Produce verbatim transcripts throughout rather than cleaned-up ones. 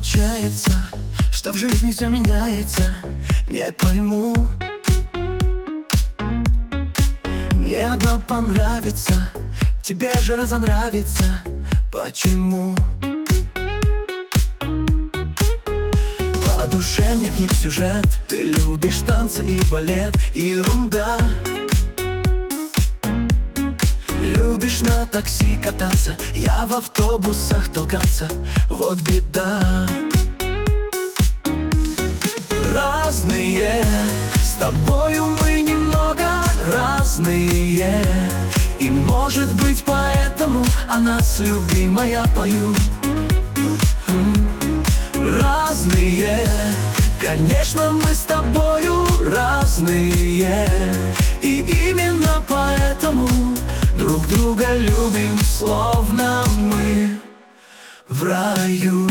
получается, что в жизни все меняется? Не пойму. Мне одно понравится, тебе же разонравится. Почему? По душе мне к ним сюжет. Ты любишь танцы и балет, и ерунда. Любишь на такси кататься, я в автобусах толкаться. Вот беда. Разные, с тобою мы немного разные. И может быть поэтому о нас, любимая, пою. Разные, конечно, мы с тобою разные. И именно поэтому друг друга любим, словно мы в раю.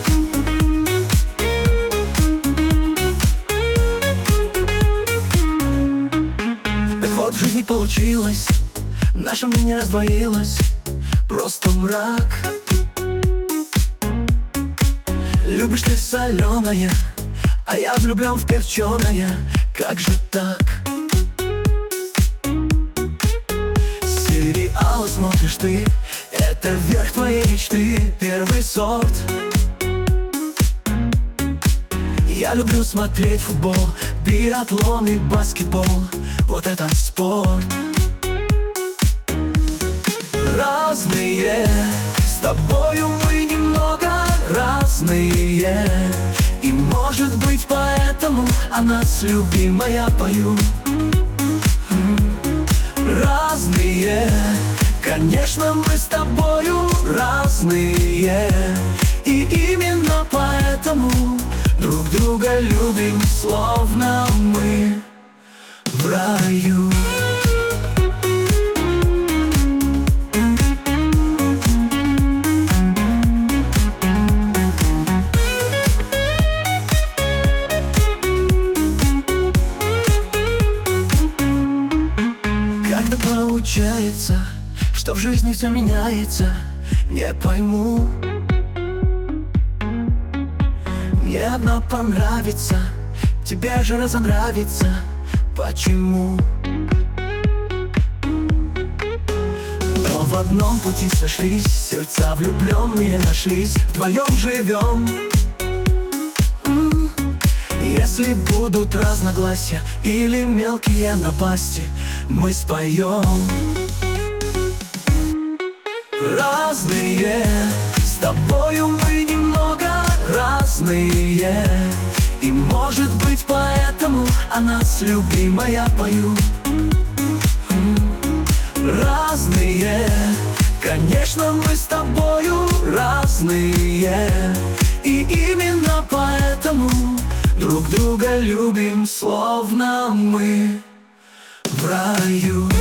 Так вот, в жизни получилось, наше мнение раздвоилось. Просто мрак. Любишь ты соленое, а я влюблен в перченое. Как же так? Сериал смотришь ты, это верх твоей мечты, первый сорт. Я люблю смотреть футбол, биатлон и баскетбол. Вот это спорт. Разные, с тобою мы немного разные. И может быть поэтому о нас, любимая, пою. Разные, конечно, мы с тобою разные. И именно поэтому друг друга любим, словно мы в раю. Как-то получается, что в жизни все меняется. Не пойму. Мне одно понравится, тебе же разонравится. Почему? Но в одном пути сошлись, сердца влюбленные нашлись. Вдвоем живем. М-м. Если будут разногласия или мелкие напасти, мы споем. Разные, с тобою мы немного разные. И может быть поэтому о нас, любимая, пою. Разные, конечно, мы с тобою разные. И именно поэтому друг друга любим, словно мы в раю.